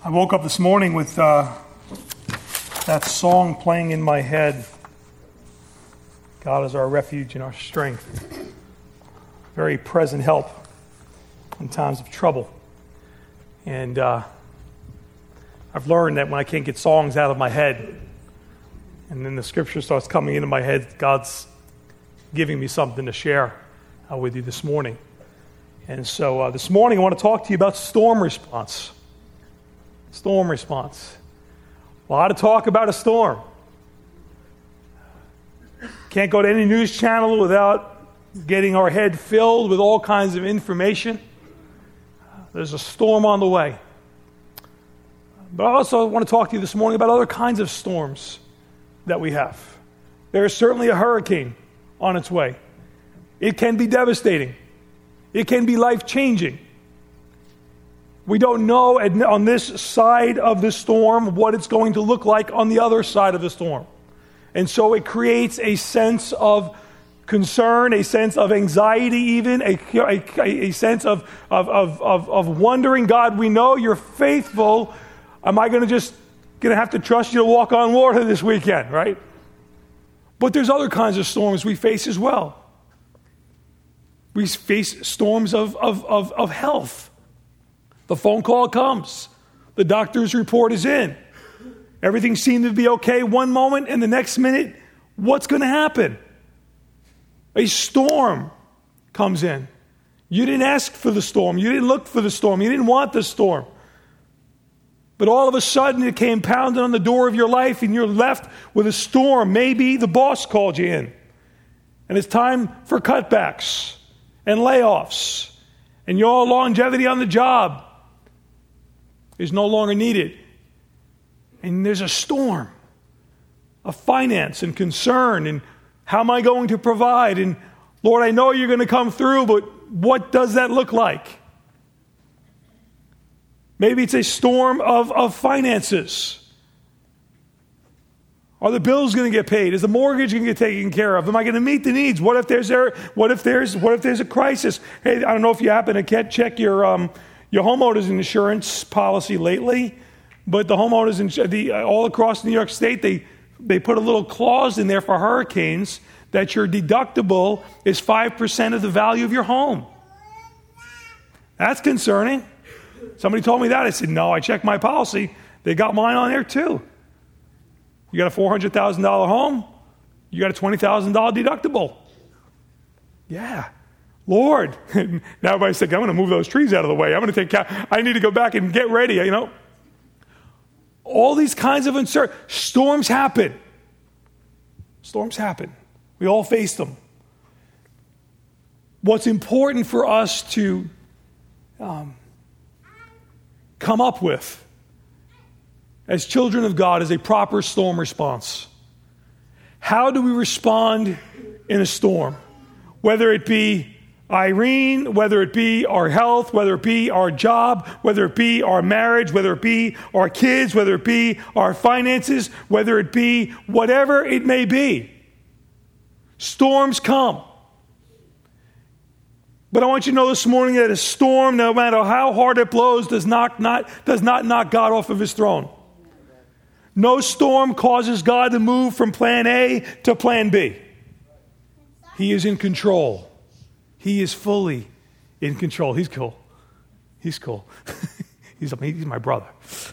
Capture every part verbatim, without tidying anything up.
I woke up this morning with uh, that song playing in my head. God is our refuge and our strength. Very present help in times of trouble. And uh, I've learned that when I can't get songs out of my head, and then the scripture starts coming into my head, God's giving me something to share uh, with you this morning. And so uh, this morning I want to talk to you about storm response. Storm response. A lot of talk about a storm. Can't go to any news channel without getting our head filled with all kinds of information. There's a storm on the way. But I also want to talk to you this morning about other kinds of storms that we have. There is certainly a hurricane on its way. It can be devastating. It can be life-changing. We don't know on this side of the storm what it's going to look like on the other side of the storm. And so it creates a sense of concern, a sense of anxiety even, a, a, a sense of, of, of, of, of wondering, God, we know you're faithful. Am I going to just going to have to trust you to walk on water this weekend, right? But there's other kinds of storms we face as well. We face storms of, of, of, of health. The phone call comes. The doctor's report is in. Everything seemed to be okay one moment, and the next minute, what's going to happen? A storm comes in. You didn't ask for the storm. You didn't look for the storm. You didn't want the storm. But all of a sudden, it came pounding on the door of your life, and you're left with a storm. Maybe the boss called you in, and it's time for cutbacks and layoffs, and your longevity on the job is no longer needed. And there's a storm of finance and concern, and how am I going to provide? And Lord, I know you're going to come through, but what does that look like? Maybe it's a storm of, of finances. Are the bills going to get paid? Is the mortgage going to get taken care of? Am I going to meet the needs? What if there's there? What if there's what if there's a crisis? Hey, I don't know if you happen to check your um, your homeowners insurance policy lately, but the homeowners in the all across New York State, they they put a little clause in there for hurricanes that your deductible is five percent of the value of your home. That's concerning. Somebody told me that. I said, no, I checked my policy. They got mine on there too. You got a four hundred thousand dollars home, you got a twenty thousand dollars deductible. Yeah. Lord. Now everybody's thinking, I'm going to move those trees out of the way. I'm going to take care. I need to go back and get ready, you know. All these kinds of uncertainty. Storms happen. Storms happen. We all face them. What's important for us to um, come up with as children of God is a proper storm response. How do we respond in a storm? Whether it be Irene, whether it be our health, whether it be our job, whether it be our marriage, whether it be our kids, whether it be our finances, whether it be whatever it may be. Storms come. But I want you to know this morning that a storm, no matter how hard it blows, does not, not, does not knock God off of his throne. No storm causes God to move from plan A to plan B. He is in control. He is fully in control. He's cool. He's cool. he's, he's my brother.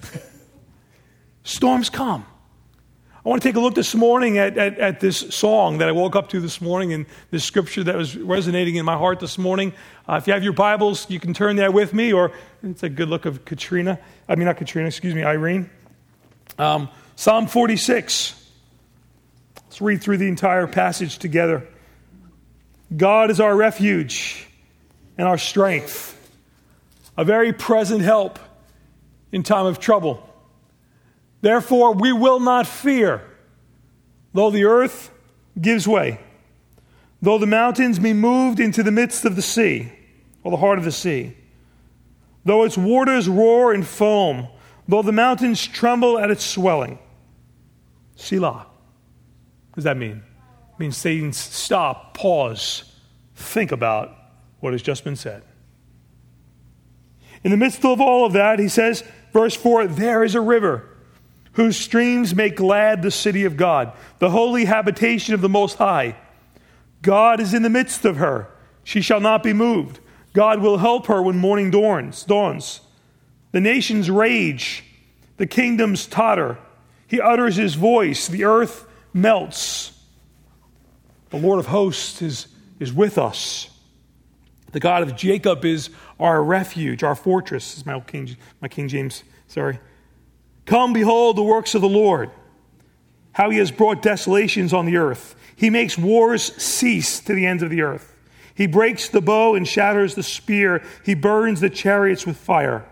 Storms come. I want to take a look this morning at, at, at this song that I woke up to this morning and this scripture that was resonating in my heart this morning. Uh, if you have your Bibles, you can turn there with me, or it's a good look of Katrina. I mean, not Katrina, excuse me, Irene. Um, Psalm forty-six. Let's read through the entire passage together. God is our refuge and our strength, a very present help in time of trouble. Therefore, we will not fear, though the earth gives way, though the mountains be moved into the midst of the sea, or the heart of the sea, though its waters roar and foam, though the mountains tremble at its swelling. Selah. What does that mean? It means saying stop, pause, think about what has just been said. In the midst of all of that, he says, verse four, there is a river whose streams make glad the city of God, the holy habitation of the Most High. God is in the midst of her. She shall not be moved. God will help her when morning dawns. dawns. The nations rage. The kingdoms totter. He utters his voice. The earth melts. The Lord of hosts is, is with us. The God of Jacob is our refuge, our fortress. This is my old King, my King James, sorry. Come, behold the works of the Lord, how he has brought desolations on the earth. He makes wars cease to the ends of the earth. He breaks the bow and shatters the spear. He burns the chariots with fire.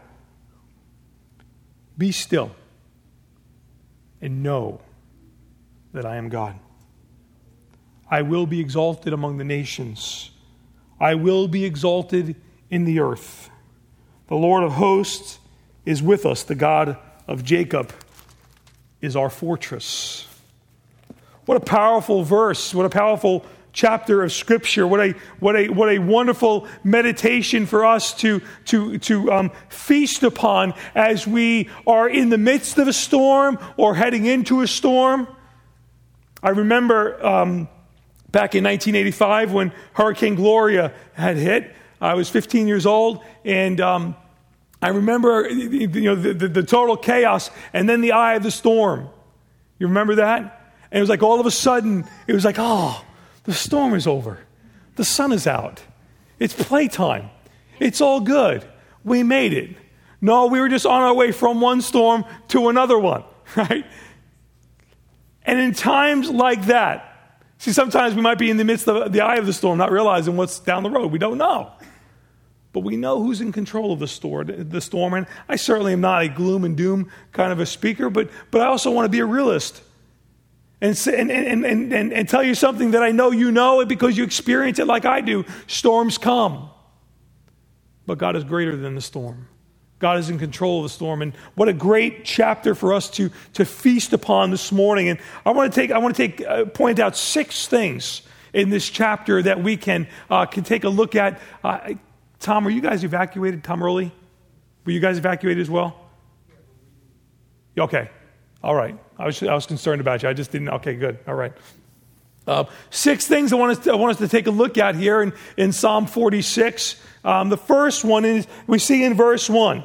Be still and know that I am God. I will be exalted among the nations. I will be exalted in the earth. The Lord of hosts is with us. The God of Jacob is our fortress. What a powerful verse. What a powerful chapter of Scripture. What a what a what a wonderful meditation for us to to to um, feast upon as we are in the midst of a storm or heading into a storm. I remember um, back in nineteen eighty-five when Hurricane Gloria had hit. I was fifteen years old, and um, I remember you know the, the, the total chaos, and then the eye of the storm. You remember that? And it was like all of a sudden, it was like, oh, the storm is over. The sun is out. It's playtime. It's all good. We made it. No, we were just on our way from one storm to another one, right? And in times like that, see, sometimes we might be in the midst of the eye of the storm, not realizing what's down the road. We don't know. But we know who's in control of the storm. And I certainly am not a gloom and doom kind of a speaker, but, but I also want to be a realist. And, and, and, and, and, and tell you something that I know you know it because you experience it like I do. Storms come. But God is greater than the storm. God is in control of the storm. And what a great chapter for us to, to feast upon this morning. And I want to take, I want to take, uh, point out six things in this chapter that we can, uh, can take a look at. Uh, Tom, were you guys evacuated? Tom Early? Were you guys evacuated as well? Okay. All right. I was I was concerned about you. I just didn't. Okay, good. All right. Uh, six things I want us to, I want us to take a look at here in, in Psalm forty-six. Um, the first one is we see in verse one.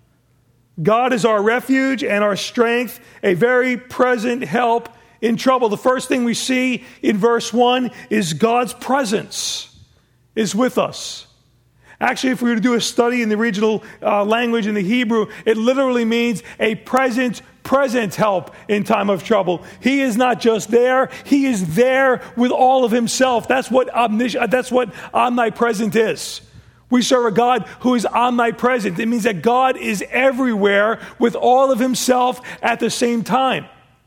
God is our refuge and our strength, a very present help in trouble. The first thing we see in verse one is God's presence is with us. Actually, if we were to do a study in the original uh, language in the Hebrew, it literally means a present, present help in time of trouble. He is not just there, he is there with all of himself. That's what omnis- that's what omnipresent is. We serve a God who is omnipresent. It means that God is everywhere with all of himself at the same time.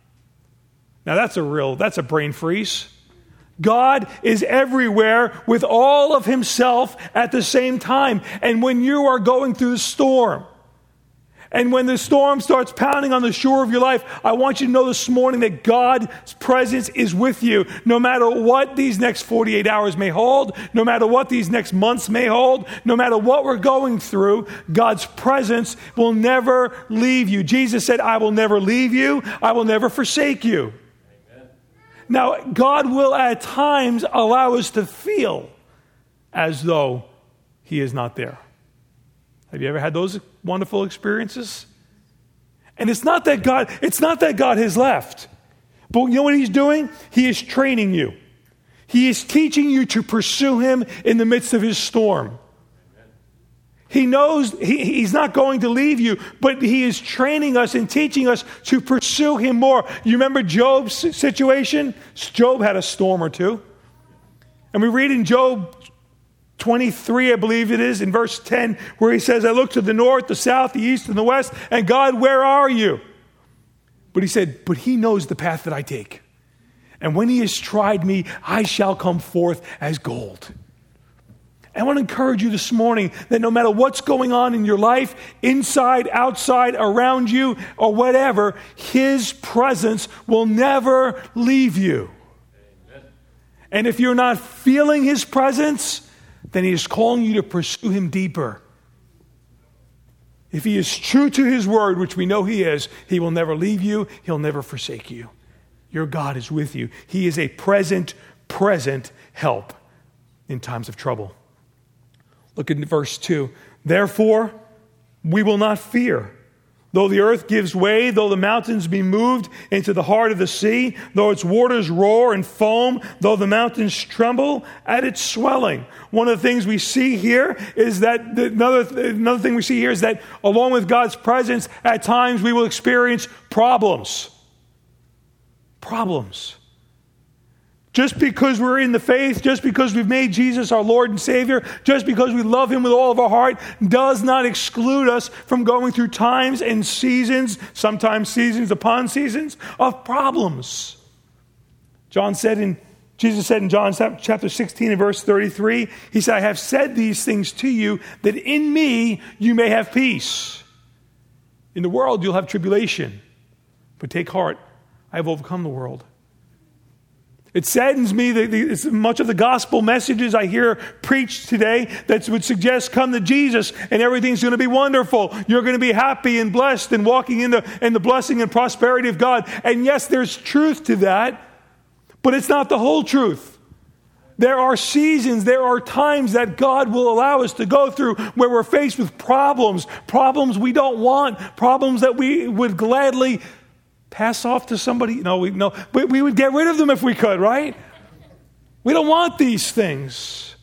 Now that's a real, that's a brain freeze. God is everywhere with all of himself at the same time. And when you are going through the storm, and when the storm starts pounding on the shore of your life, I want you to know this morning that God's presence is with you. No matter what these next forty-eight hours may hold, no matter what these next months may hold, no matter what we're going through, God's presence will never leave you. Jesus said, I will never leave you. I will never forsake you. Now, God will at times allow us to feel as though he is not there. Have you ever had those wonderful experiences? And it's not that God, it's not that God has left. But you know what he's doing? He is training you. He is teaching you to pursue him in the midst of his storm. He knows he, he's not going to leave you, but he is training us and teaching us to pursue him more. You remember Job's situation? Job had a storm or two. And we read in Job twenty-three, I believe it is, in verse ten, where he says, I look to the north, the south, the east, and the west, and God, where are you? But he said, but he knows the path that I take. And when he has tried me, I shall come forth as gold. I want to encourage you this morning that no matter what's going on in your life, inside, outside, around you, or whatever, his presence will never leave you. Amen. And if you're not feeling his presence, then he is calling you to pursue him deeper. If he is true to his word, which we know he is, he will never leave you. He'll never forsake you. Your God is with you. He is a present, present help in times of trouble. Look at verse two. Therefore, we will not fear. Though the earth gives way, though the mountains be moved into the heart of the sea, though its waters roar and foam, though the mountains tremble at its swelling. One of the things we see here is that, another, another thing we see here is that along with God's presence, at times we will experience problems. Problems. Just because we're in the faith, just because we've made Jesus our Lord and Savior, just because we love him with all of our heart, does not exclude us from going through times and seasons, sometimes seasons upon seasons, of problems. John said in, Jesus said in John chapter sixteen and verse thirty-three, he said, I have said these things to you that in me you may have peace. In the world you'll have tribulation, but take heart, I have overcome the world. It saddens me that the, much of the gospel messages I hear preached today that would suggest come to Jesus and everything's going to be wonderful. You're going to be happy and blessed and walking in the, in the blessing and prosperity of God. And yes, there's truth to that, but it's not the whole truth. There are seasons, there are times that God will allow us to go through where we're faced with problems, problems we don't want, problems that we would gladly pass off to somebody. No, we no, we, we would get rid of them if we could, right? We don't want these things.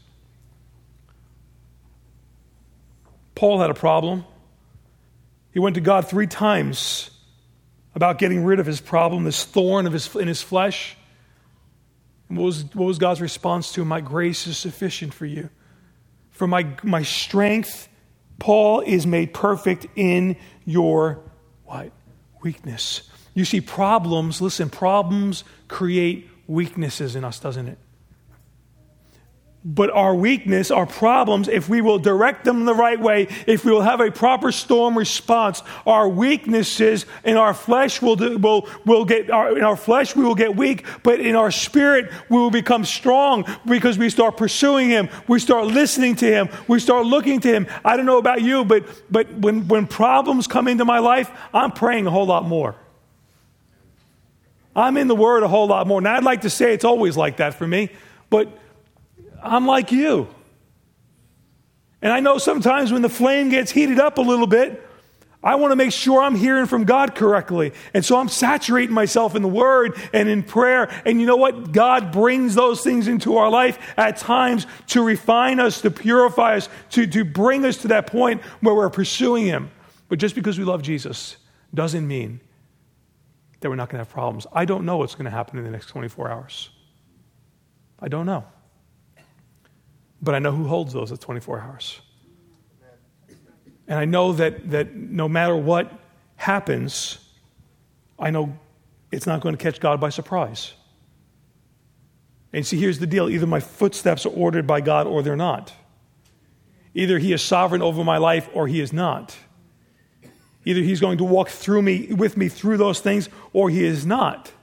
Paul had a problem. He went to God three times about getting rid of his problem, this thorn of his in his flesh. And what was what was God's response to him? My grace is sufficient for you. For my my strength, Paul, is made perfect in your what? Weakness. You see, problems, listen, problems create weaknesses in us, doesn't it? But our weakness, our problems, if we will direct them the right way, if we will have a proper storm response, our weaknesses in our flesh will do, will will get our, in our flesh we will get weak, but in our spirit we will become strong because we start pursuing him, we start listening to him, we start looking to him. I don't know about you, but but when when problems come into my life, I'm praying a whole lot more. I'm in the Word a whole lot more. Now, I'd like to say it's always like that for me, but I'm like you. And I know sometimes when the flame gets heated up a little bit, I want to make sure I'm hearing from God correctly. And so I'm saturating myself in the Word and in prayer. And you know what? God brings those things into our life at times to refine us, to purify us, to, to bring us to that point where we're pursuing him. But just because we love Jesus doesn't mean that we're not going to have problems. I don't know what's going to happen in the next twenty-four hours. I don't know. But I know who holds those at twenty-four hours. And I know that, that no matter what happens, I know it's not going to catch God by surprise. And see, here's the deal. Either my footsteps are ordered by God or they're not. Either he is sovereign over my life or he is not. Either he's going to walk through me, with me through those things, or he is not.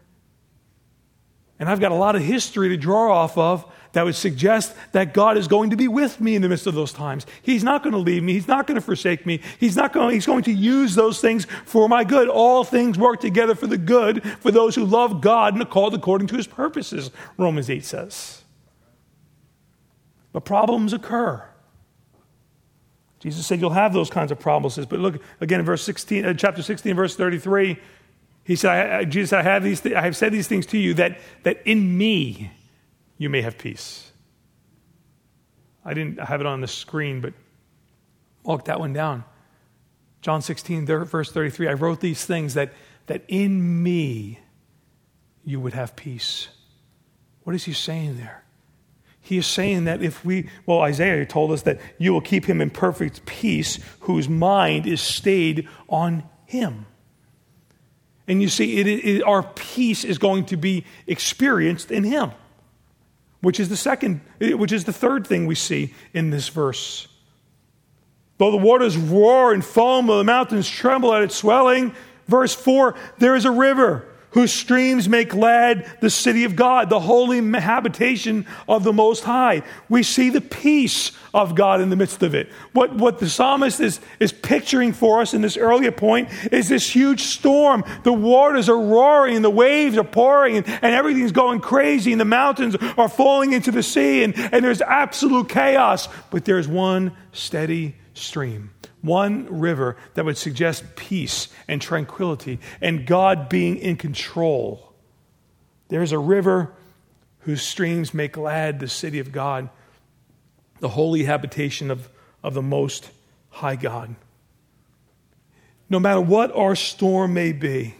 And I've got a lot of history to draw off of that would suggest that God is going to be with me in the midst of those times. He's not going to leave me. He's not going to forsake me. He's not going, he's going to use those things for my good. All things work together for the good for those who love God and are called according to his purposes, Romans eight says. But problems occur. Jesus said you'll have those kinds of problems. But look again in verse sixteen, uh, chapter sixteen, verse thirty-three. He said, I, I, "Jesus, I have these. Th- I have said these things to you that that in me you may have peace." I didn't have it on the screen, but walk that one down. John sixteen, verse thirty-three. I wrote these things that that in me you would have peace. What is he saying there? He is saying that if we, well, Isaiah told us that you will keep him in perfect peace whose mind is stayed on him. And you see, it, it, our peace is going to be experienced in him, which is the second, which is the third thing we see in this verse. Though the waters roar and foam, though the mountains tremble at its swelling, verse four, there is a river whose streams make glad the city of God, the holy habitation of the Most High. We see the peace of God in the midst of it. What, what the psalmist is, is picturing for us in this earlier point is this huge storm. The waters are roaring, and the waves are pouring, and, and everything's going crazy, and the mountains are falling into the sea, and, and there's absolute chaos. But there's one steady stream, one river that would suggest peace and tranquility and God being in control. There's a river whose streams make glad the city of God, the holy habitation of, of the Most High God. No matter what our storm may be,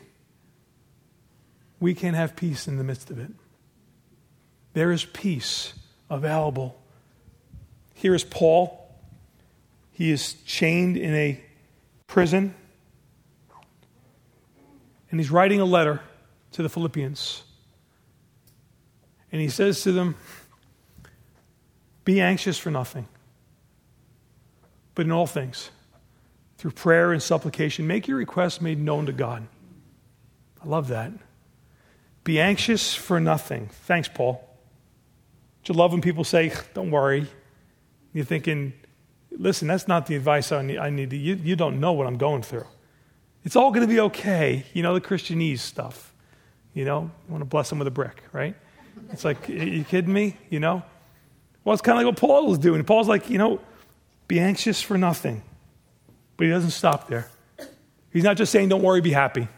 we can have peace in the midst of it. There is peace available. Here is Paul. He is chained in a prison, and he's writing a letter to the Philippians. And he says to them, be anxious for nothing, but in all things, through prayer and supplication, make your requests made known to God. I love that. Be anxious for nothing. Thanks, Paul. Do you love when people say, don't worry? You're thinking, listen, that's not the advice I need. I need to, you, you don't know what I'm going through. It's all going to be okay. You know, the Christianese stuff. You know, you want to bless them with a brick, right? It's like, are you kidding me? You know? Well, it's kind of like what Paul was doing. Paul's like, you know, be anxious for nothing. But he doesn't stop there. He's not just saying, don't worry, be happy.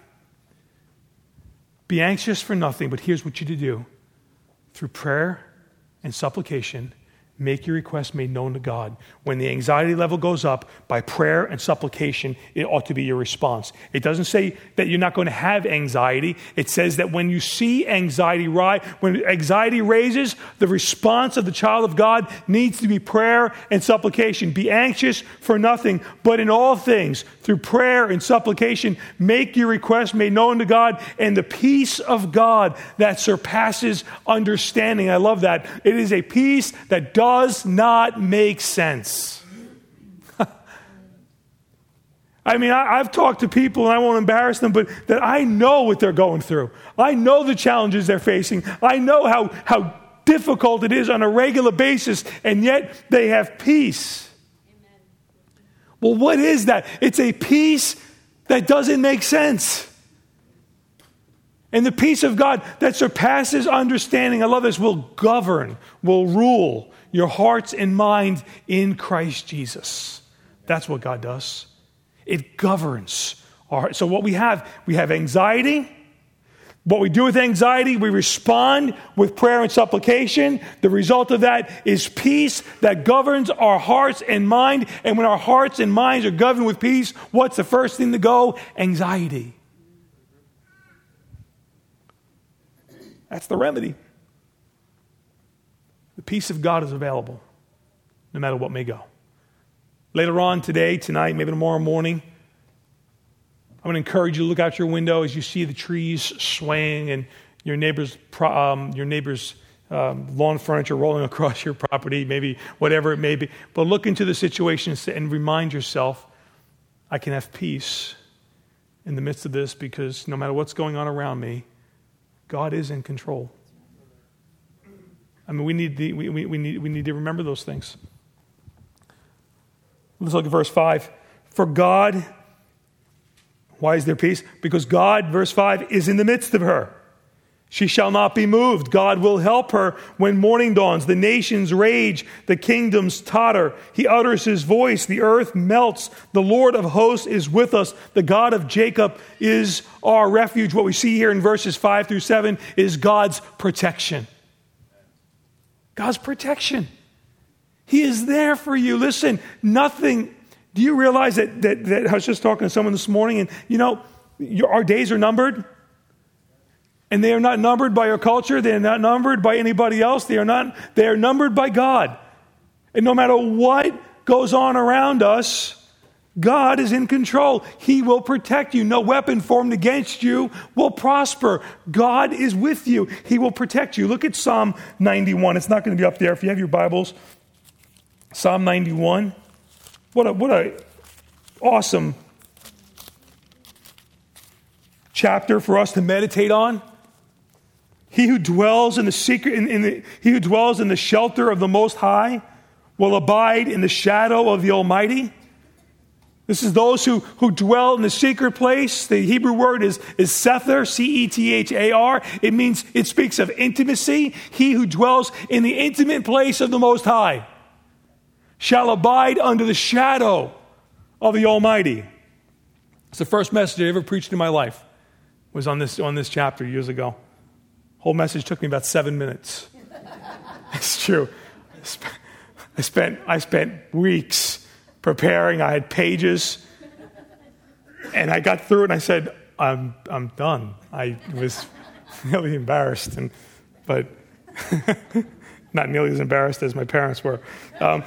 Be anxious for nothing, but here's what you to do. Through prayer and supplication, make your request made known to God. When the anxiety level goes up, by prayer and supplication, it ought to be your response. It doesn't say that you're not going to have anxiety. It says that when you see anxiety rise, when anxiety raises, the response of the child of God needs to be prayer and supplication. Be anxious for nothing, but in all things, through prayer and supplication, make your request made known to God, and the peace of God that surpasses understanding. I love that. It is a peace that does does not make sense. I mean, I, I've talked to people, and I won't embarrass them, but that I know what they're going through. I know the challenges they're facing. I know how, how difficult it is on a regular basis, and yet they have peace. Amen. Well, what is that? It's a peace that doesn't make sense. And the peace of God that surpasses understanding, I love this, will govern, will rule your hearts and mind in Christ Jesus. That's what God does. It governs our hearts. So what we have, we have anxiety. What we do with anxiety, we respond with prayer and supplication. The result of that is peace that governs our hearts and mind. And when our hearts and minds are governed with peace, what's the first thing to go? Anxiety. That's the remedy. The peace of God is available, no matter what may go. Later on today, tonight, maybe tomorrow morning, I'm going to encourage you to look out your window as you see the trees swaying and your neighbor's um, your neighbor's um, lawn furniture rolling across your property, maybe whatever it may be. But look into the situation and remind yourself, I can have peace in the midst of this because no matter what's going on around me, God is in control. I mean, we need, the, we, we, we, need, we need to remember those things. Let's look at verse five. For God, why is there peace? Because God, verse five, is in the midst of her. She shall not be moved. God will help her when morning dawns. The nations rage, the kingdoms totter. He utters his voice, the earth melts. The Lord of hosts is with us. The God of Jacob is our refuge. What we see here in verses five through seven is God's protection. God's protection. He is there for you. Listen, nothing. Do you realize that, that, that I was just talking to someone this morning, and you know, your, our days are numbered. And they are not numbered by our culture. They are not numbered by anybody else. They are not. They are numbered by God. And no matter what goes on around us, God is in control. He will protect you. No weapon formed against you will prosper. God is with you. He will protect you. Look at Psalm ninety-one. It's not going to be up there. If you have your Bibles, Psalm ninety-one. What a what a awesome chapter for us to meditate on. He who dwells in the secret, in, in the, he who dwells in the shelter of the Most High will abide in the shadow of the Almighty. This is those who, who dwell in the secret place. The Hebrew word is, is sether, C E T H A R. It means, it speaks of intimacy. He who dwells in the intimate place of the Most High shall abide under the shadow of the Almighty. It's the first message I ever preached in my life. Was on this, on this chapter years ago. Whole message took me about seven minutes. It's true. I spent, I spent weeks preparing. I had pages. And I got through it and I said, I'm I'm done. I was really embarrassed, and but not nearly as embarrassed as my parents were. Um,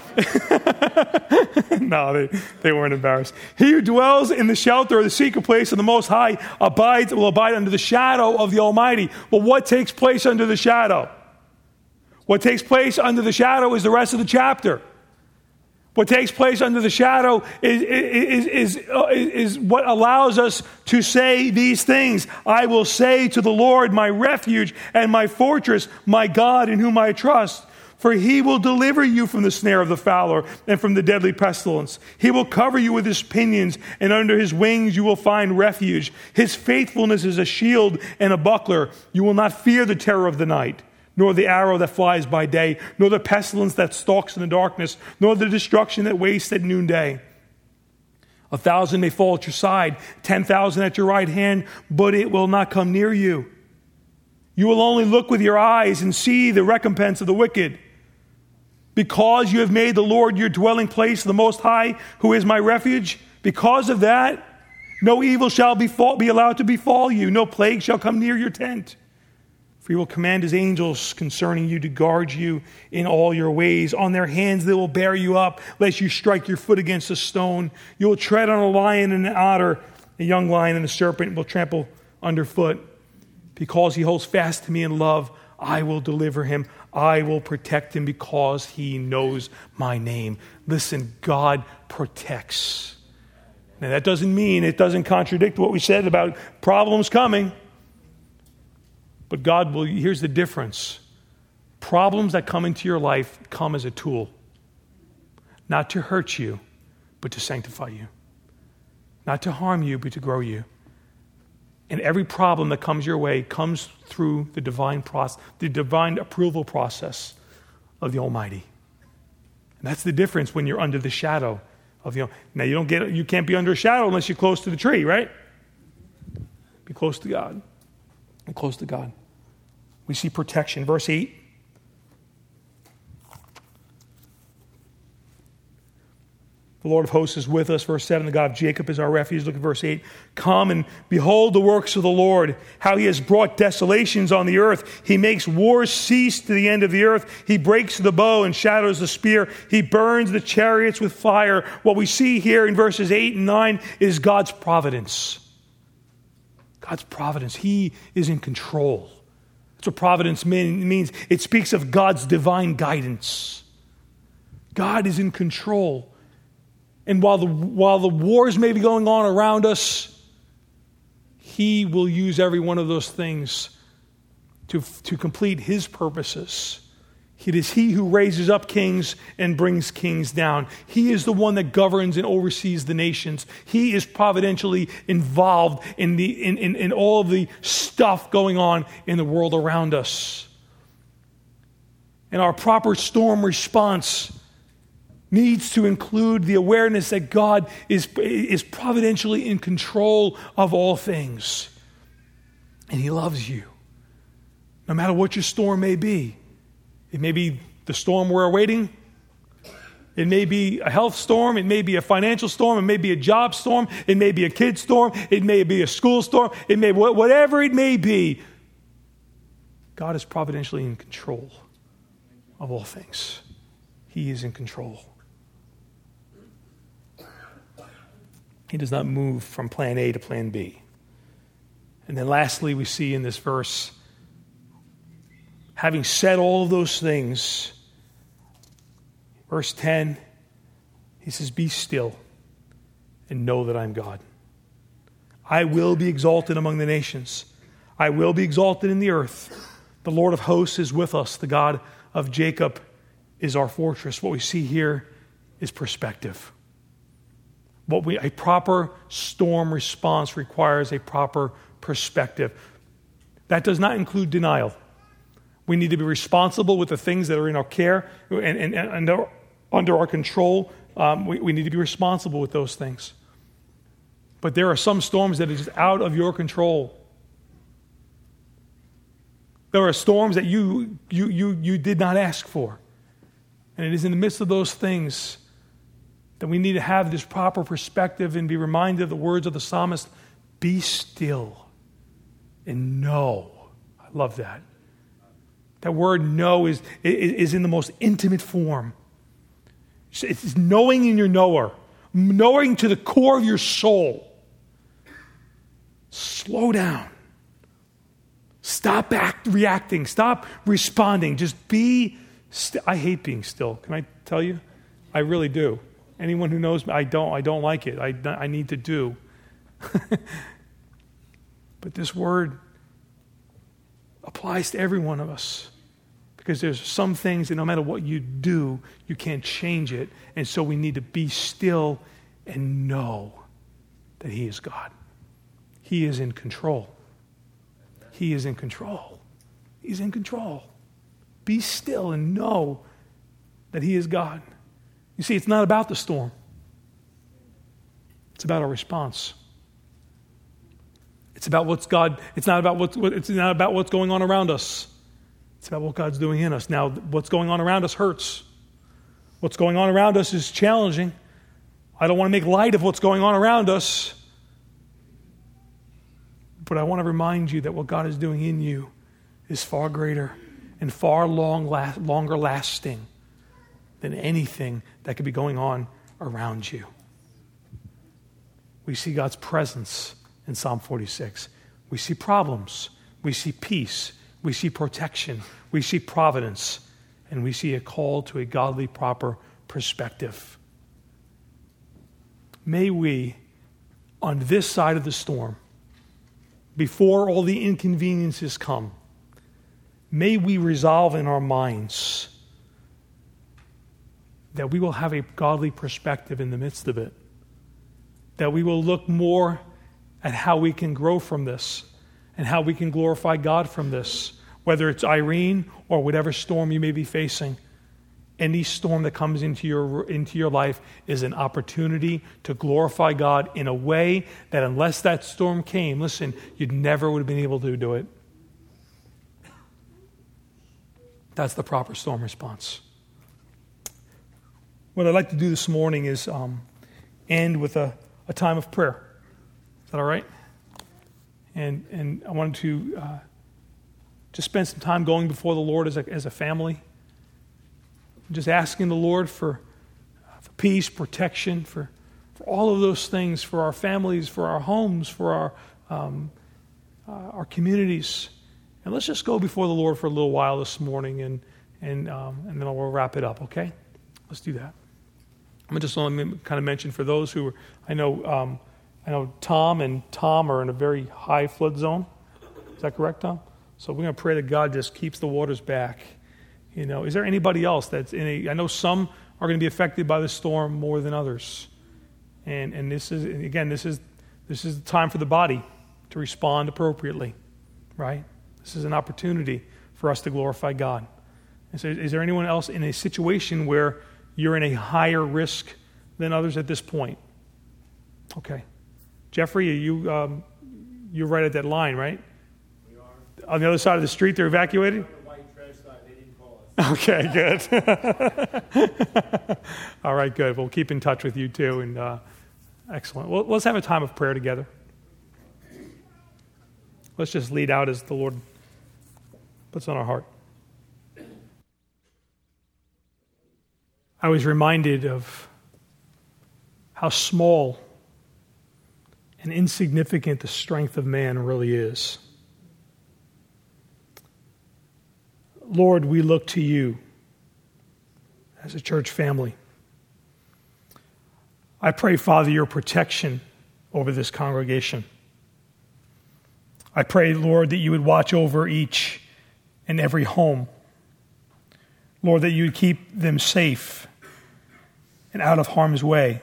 no, they, they weren't embarrassed. He who dwells in the shelter of the secret place of the Most High abides will abide under the shadow of the Almighty. Well, what takes place under the shadow? What takes place under the shadow is the rest of the chapter. What takes place under the shadow is, is, is, is, is what allows us to say these things. I will say to the Lord, my refuge and my fortress, my God in whom I trust. For he will deliver you from the snare of the fowler and from the deadly pestilence. He will cover you with his pinions, and under his wings you will find refuge. His faithfulness is a shield and a buckler. You will not fear the terror of the night, nor the arrow that flies by day, nor the pestilence that stalks in the darkness, nor the destruction that wastes at noonday. A thousand may fall at your side, ten thousand at your right hand, but it will not come near you. You will only look with your eyes and see the recompense of the wicked. Because you have made the Lord your dwelling place, the Most High, who is my refuge, because of that, no evil shall befall, be allowed to befall you, no plague shall come near your tent. For he will command his angels concerning you to guard you in all your ways. On their hands they will bear you up, lest you strike your foot against a stone. You will tread on a lion and an otter, a young lion and a serpent will trample underfoot. Because he holds fast to me in love, I will deliver him. I will protect him because he knows my name. Listen, God protects. Now that doesn't mean, it doesn't contradict what we said about problems coming. But God will, here's the difference. Problems that come into your life come as a tool. Not to hurt you, but to sanctify you. Not to harm you, but to grow you. And every problem that comes your way comes through the divine process, the divine approval process of the Almighty. And that's the difference when you're under the shadow of the. Now you don't get, you can't be under a shadow unless you're close to the tree, right? Be close to God. Be close to God. We see protection. Verse eight. The Lord of hosts is with us. Verse seven, the God of Jacob is our refuge. Look at verse eight. Come and behold the works of the Lord, how he has brought desolations on the earth. He makes wars cease to the end of the earth. He breaks the bow and shatters the spear. He burns the chariots with fire. What we see here in verses eight and nine is God's providence. God's providence. He is in control. That's what providence means. It speaks of God's divine guidance. God is in control. And while the, while the wars may be going on around us, he will use every one of those things to, to complete his purposes. It is he who raises up kings and brings kings down. He is the one that governs and oversees the nations. He is providentially involved in, the, in, in, in all of the stuff going on in the world around us. And our proper storm response needs to include the awareness that God is, is providentially in control of all things. And he loves you. No matter what your storm may be. It may be the storm we're awaiting. It may be a health storm. It may be a financial storm. It may be a job storm. It may be a kid storm. It may be a school storm. It may, whatever it may be, God is providentially in control of all things. He is in control. He does not move from plan A to plan B. And then lastly, we see in this verse, having said all of those things, verse ten, he says, be still and know that I'm God. I will be exalted among the nations. I will be exalted in the earth. The Lord of hosts is with us. The God of Jacob is our fortress. What we see here is perspective. What we, a proper storm response requires a proper perspective. That does not include denial. We need to be responsible with the things that are in our care and, and, and under, under our control. Um, we, we need to be responsible with those things. But there are some storms that are just out of your control. There are storms that you, you, you, you did not ask for. And it is in the midst of those things that we need to have this proper perspective and be reminded of the words of the psalmist, be still and know. I love that. That word know is, is in the most intimate form. It's knowing in your knower, knowing to the core of your soul. Slow down. Stop act, reacting. Stop responding. Just be still. I hate being still. Can I tell you? I really do. Anyone who knows me, I don't. I don't like it. I, I need to do. But this word applies to every one of us. Because there's some things that no matter what you do, you can't change it. And so we need to be still and know that He is God. He is in control. He is in control. He's in control. Be still and know that He is God. You see, it's not about the storm. It's about our response. It's about what's God. It's not about what's. It's not about what's going on around us. It's about what God's doing in us. Now, what's going on around us hurts. What's going on around us is challenging. I don't want to make light of what's going on around us. But I want to remind you that what God is doing in you is far greater and far long, longer lasting than anything that could be going on around you. We see God's presence in Psalm forty-six. We see problems. We see peace. We see protection, we see providence, and we see a call to a godly, proper perspective. May we, on this side of the storm, before all the inconveniences come, may we resolve in our minds that we will have a godly perspective in the midst of it, that we will look more at how we can grow from this, and how we can glorify God from this, whether it's Irene or whatever storm you may be facing. Any storm that comes into your into your life is an opportunity to glorify God in a way that unless that storm came, listen, you'd never would have been able to do it. That's the proper storm response. What I'd like to do this morning is um, end with a, a time of prayer. Is that all right? And and I wanted to uh, just spend some time going before the Lord as a, as a family. Just asking the Lord for, uh, for peace, protection, for, for all of those things, for our families, for our homes, for our, um, uh, our communities. And let's just go before the Lord for a little while this morning, and and um, and then we'll wrap it up, okay? Let's do that. I'm just only kind of mention for those who are, I know... Um, I know Tom and Tom are in a very high flood zone. Is that correct, Tom? So we're going to pray that God just keeps the waters back. You know, is there anybody else that's in a, I know some are going to be affected by the storm more than others. And and this is, again, this is this is the time for the body to respond appropriately, right? This is an opportunity for us to glorify God. And so is there anyone else in a situation where you're in a higher risk than others at this point? Okay. Jeffrey, you, um, you're right at that line, right? We are. On the other side of the street, they're evacuated? On the white trash side, they didn't call us. Okay, good. All right, good. We'll keep in touch with you too. And uh, excellent. Well, let's have a time of prayer together. Let's just lead out as the Lord puts on our heart. I was reminded of how small and insignificant the strength of man really is. Lord, we look to you as a church family. I pray, Father, your protection over this congregation. I pray, Lord, that you would watch over each and every home. Lord, that you would keep them safe and out of harm's way.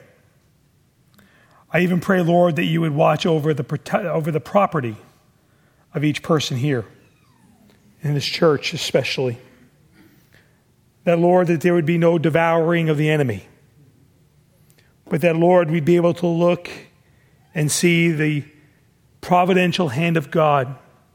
I even pray, Lord, that you would watch over the over the property of each person here, in this church especially. That, Lord, that there would be no devouring of the enemy, but that, Lord, we'd be able to look and see the providential hand of God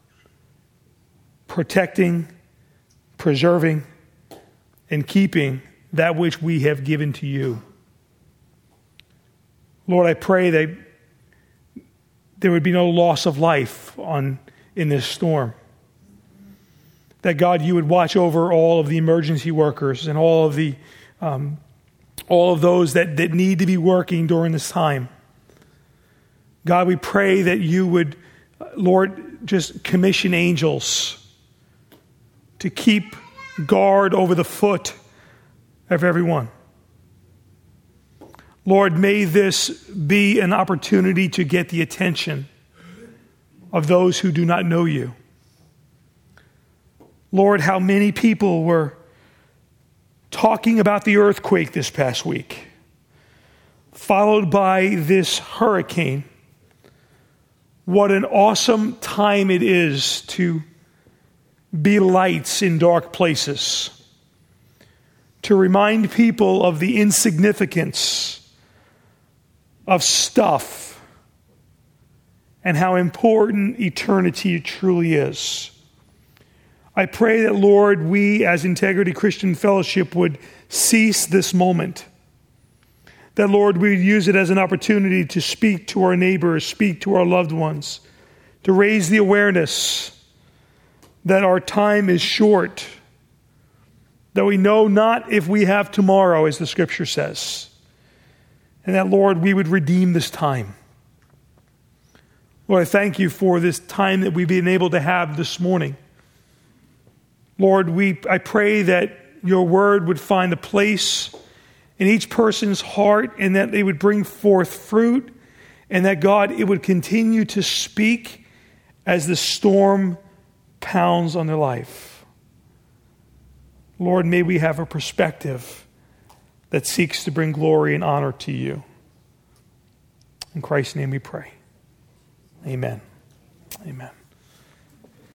protecting, preserving, and keeping that which we have given to you. Lord, I pray that there would be no loss of life on in this storm. That, God, you would watch over all of the emergency workers and all of the um, all of those that, that need to be working during this time. God, we pray that you would, Lord, just commission angels to keep guard over the foot of everyone. Lord, may this be an opportunity to get the attention of those who do not know you. Lord, how many people were talking about the earthquake this past week, followed by this hurricane. What an awesome time it is to be lights in dark places, to remind people of the insignificance of stuff and how important eternity truly is. I pray that, Lord, we as Integrity Christian Fellowship would seize this moment. That, Lord, we would use it as an opportunity to speak to our neighbors, speak to our loved ones, to raise the awareness that our time is short, that we know not if we have tomorrow, as the Scripture says. And that, Lord, we would redeem this time. Lord, I thank you for this time that we've been able to have this morning. Lord, we I pray that your word would find a place in each person's heart and that they would bring forth fruit and that, God, it would continue to speak as the storm pounds on their life. Lord, may we have a perspective that seeks to bring glory and honor to you. In Christ's name we pray. Amen. Amen.